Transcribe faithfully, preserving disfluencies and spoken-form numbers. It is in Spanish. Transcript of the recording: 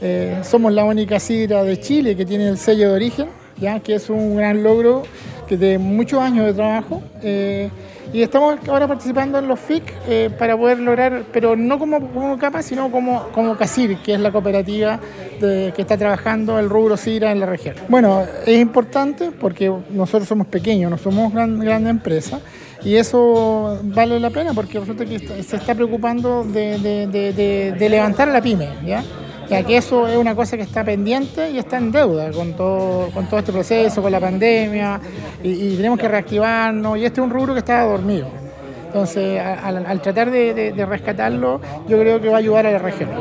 Eh, somos la única sidra de Chile que tiene el sello de origen, ya que es un gran logro que de muchos años de trabajo. Eh, y estamos ahora participando en los F I C eh, para poder lograr, pero no como, como capa, sino como, como CACIR, que es la cooperativa de, que está trabajando el rubro sidra en la región. Bueno, es importante porque nosotros somos pequeños, no somos gran, gran empresa, y eso vale la pena porque resulta que se está preocupando de, de, de, de, de levantar a la pyme, ¿ya? Ya que eso es una cosa que está pendiente y está en deuda con todo, con todo este proceso, con la pandemia, y, y tenemos que reactivarnos, y este es un rubro que estaba dormido. Entonces, al, al tratar de, de, de rescatarlo, yo creo que va a ayudar a la región.